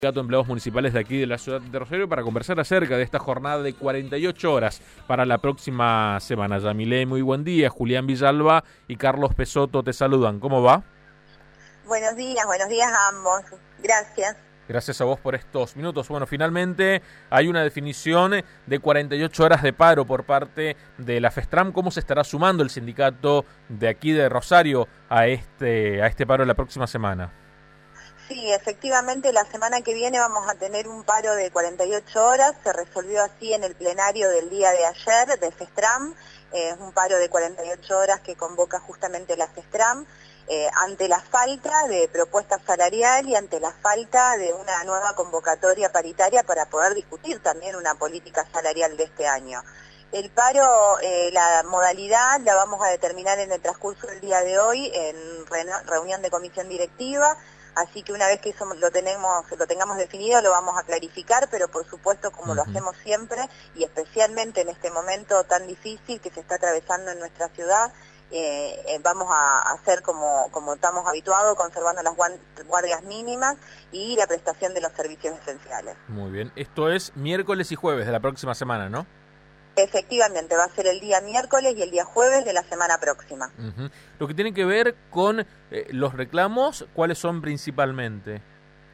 Sindicato de Empleados Municipales de aquí de la ciudad de Rosario para conversar acerca de esta jornada de 48 horas para la próxima semana. Yamilé, muy buen día. Julián Villalba y Carlos Pesotto te saludan. ¿Cómo va? Buenos días a ambos. Gracias. Gracias a vos por estos minutos. Bueno, finalmente hay una definición de 48 horas de paro por parte de la FESTRAM. ¿Cómo se estará sumando el sindicato de aquí de Rosario a este paro la próxima semana? Sí, efectivamente la semana que viene vamos a tener un paro de 48 horas, se resolvió así en el plenario del día de ayer de FESTRAM, es un paro de 48 horas que convoca justamente la FESTRAM ante la falta de propuesta salarial y ante la falta de una nueva convocatoria paritaria para poder discutir también una política salarial de este año. El paro, la modalidad la vamos a determinar en el transcurso del día de hoy en reunión de comisión directiva. Así que una vez que eso lo tengamos definido, lo vamos a clarificar, pero por supuesto, como lo hacemos siempre, y especialmente en este momento tan difícil que se está atravesando en nuestra ciudad, vamos a hacer como estamos habituados, conservando las guardias mínimas y la prestación de los servicios esenciales. Muy bien. Esto es miércoles y jueves de la próxima semana, ¿no? Efectivamente, va a ser el día miércoles y el día jueves de la semana próxima. Lo que tiene que ver con los reclamos, ¿cuáles son principalmente?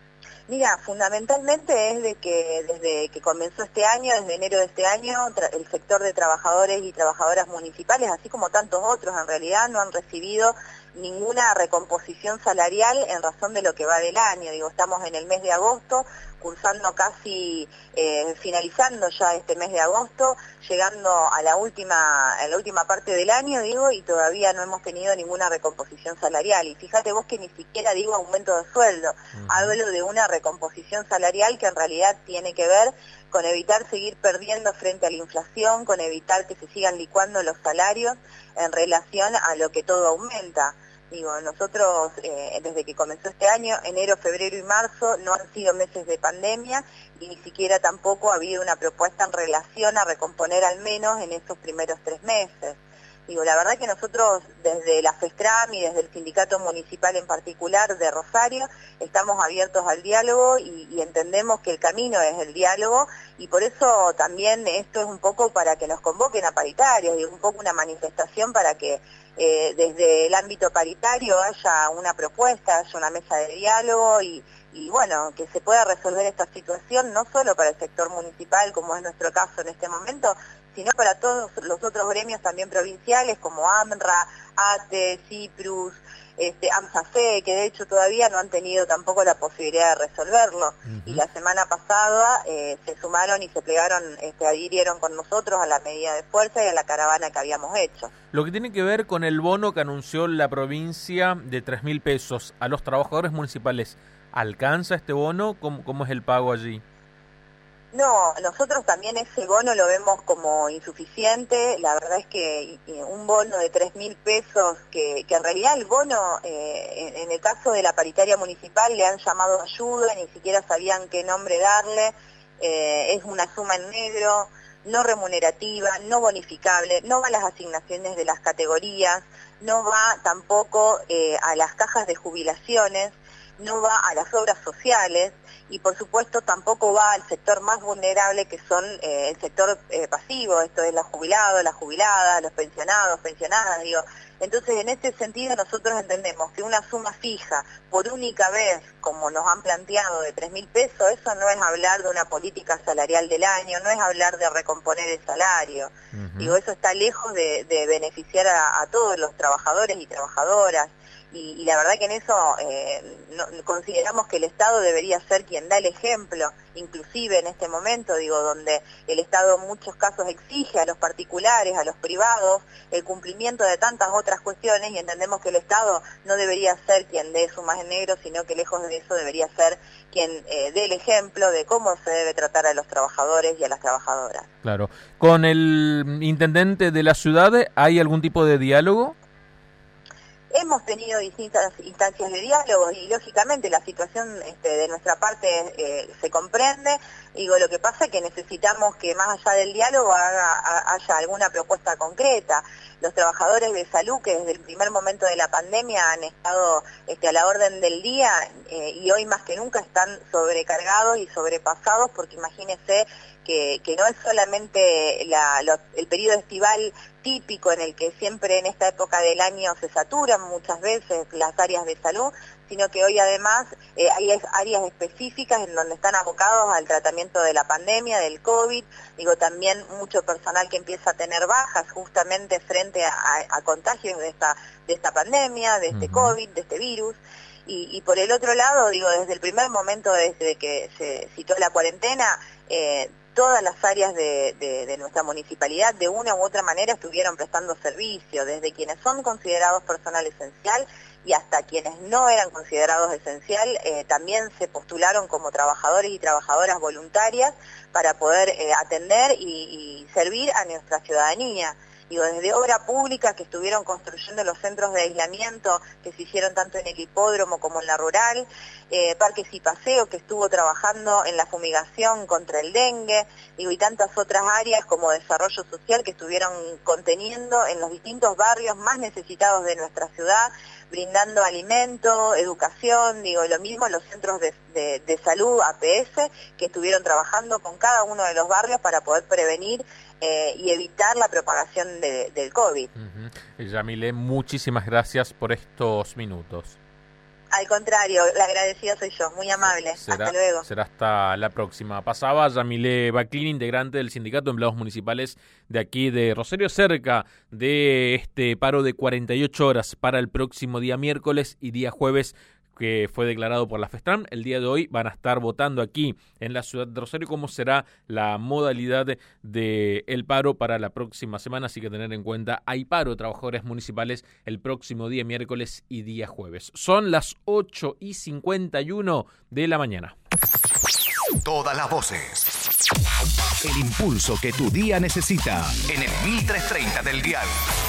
Mira, fundamentalmente es de que desde que comenzó este año, desde enero de este año, el sector de trabajadores y trabajadoras municipales, así como tantos otros en realidad, no han recibido ninguna recomposición salarial en razón de lo que va del año. Digo, estamos en el mes de agosto, cursando casi, finalizando ya este mes de agosto, llegando a la última parte del año, digo, y todavía no hemos tenido ninguna recomposición salarial. Y fíjate vos que ni siquiera digo aumento de sueldo, hablo de una recomposición salarial que en realidad tiene que ver con evitar seguir perdiendo frente a la inflación, con evitar que se sigan licuando los salarios en relación a lo que todo aumenta. Digo, nosotros desde que comenzó este año, enero, febrero y marzo, no han sido meses de pandemia y ni siquiera tampoco ha habido una propuesta en relación a recomponer al menos en estos primeros 3 meses. Digo, la verdad que nosotros desde la FESTRAM y desde el sindicato municipal en particular de Rosario estamos abiertos al diálogo y entendemos que el camino es el diálogo y por eso también esto es un poco para que nos convoquen a paritarios, digo, un poco una manifestación para que desde el ámbito paritario haya una propuesta, haya una mesa de diálogo y bueno, que se pueda resolver esta situación no solo para el sector municipal, como es nuestro caso en este momento, sino para todos los otros gremios también provinciales como AMRA, ATE, CIPRUS, AMSAFE, que de hecho todavía no han tenido tampoco la posibilidad de resolverlo. Y la semana pasada se sumaron y se plegaron, adhirieron con nosotros a la medida de fuerza y a la caravana que habíamos hecho. Lo que tiene que ver con el bono que anunció la provincia de 3.000 pesos a los trabajadores municipales, ¿alcanza este bono? ¿Cómo es el pago allí? No, nosotros también ese bono lo vemos como insuficiente. La verdad es que un bono de 3.000 pesos, que en realidad el bono, en el caso de la paritaria municipal, le han llamado ayuda, ni siquiera sabían qué nombre darle, es una suma en negro, no remunerativa, no bonificable, no va a las asignaciones de las categorías, no va tampoco a las cajas de jubilaciones, no va a las obras sociales y por supuesto tampoco va al sector más vulnerable que son el sector pasivo, esto es los jubilados, las jubiladas, los pensionados, pensionadas, digo. Entonces en este sentido nosotros entendemos que una suma fija por única vez, como nos han planteado, de 3.000 pesos, eso no es hablar de una política salarial del año, no es hablar de recomponer el salario. Digo, eso está lejos de beneficiar a todos los trabajadores y trabajadoras. Y la verdad que en eso consideramos que el Estado debería ser quien da el ejemplo, inclusive en este momento, digo, donde el Estado en muchos casos exige a los particulares, a los privados, el cumplimiento de tantas otras cuestiones y entendemos que el Estado no debería ser quien dé sumas en negro, sino que lejos de eso debería ser quien dé el ejemplo de cómo se debe tratar a los trabajadores y a las trabajadoras. Claro. ¿Con el intendente de la ciudad hay algún tipo de diálogo? Hemos tenido distintas instancias de diálogo y lógicamente la situación de nuestra parte se comprende. Digo, lo que pasa es que necesitamos que más allá del diálogo haya alguna propuesta concreta. Los trabajadores de salud que desde el primer momento de la pandemia han estado a la orden del día y hoy más que nunca están sobrecargados y sobrepasados, porque imagínense que no es solamente el periodo estival típico en el que siempre en esta época del año se saturan muchas veces las áreas de salud, sino que hoy además hay áreas específicas en donde están abocados al tratamiento de la pandemia, del COVID, digo, también mucho personal que empieza a tener bajas justamente frente a contagios de esta pandemia, de este COVID, de este virus. Y por el otro lado, digo, desde el primer momento, desde que se citó la cuarentena, todas las áreas de nuestra municipalidad de una u otra manera estuvieron prestando servicio, desde quienes son considerados personal esencial y hasta quienes no eran considerados esencial, también se postularon como trabajadores y trabajadoras voluntarias para poder atender y servir a nuestra ciudadanía. Digo, desde obra pública que estuvieron construyendo los centros de aislamiento que se hicieron tanto en el hipódromo como en la rural, Parques y Paseos que estuvo trabajando en la fumigación contra el dengue, digo, y tantas otras áreas como desarrollo social que estuvieron conteniendo en los distintos barrios más necesitados de nuestra ciudad, brindando alimento, educación, digo, lo mismo los centros de salud APS que estuvieron trabajando con cada uno de los barrios para poder prevenir y evitar la propagación del COVID. Yamile, muchísimas gracias por estos minutos. Al contrario, la agradecida soy yo, muy amable. Hasta luego. Será hasta la próxima. Pasaba Yamile Baclini, integrante del Sindicato de Empleados Municipales de aquí de Rosario, cerca de este paro de 48 horas para el próximo día miércoles y día jueves, que fue declarado por la FESTRAM. El día de hoy van a estar votando aquí en la ciudad de Rosario cómo será la modalidad del paro para la próxima semana, así que tener en cuenta, hay paro de trabajadores municipales el próximo día miércoles y día jueves. Son las 8:51 de la mañana. Todas las voces. El impulso que tu día necesita en el 1330 del dial.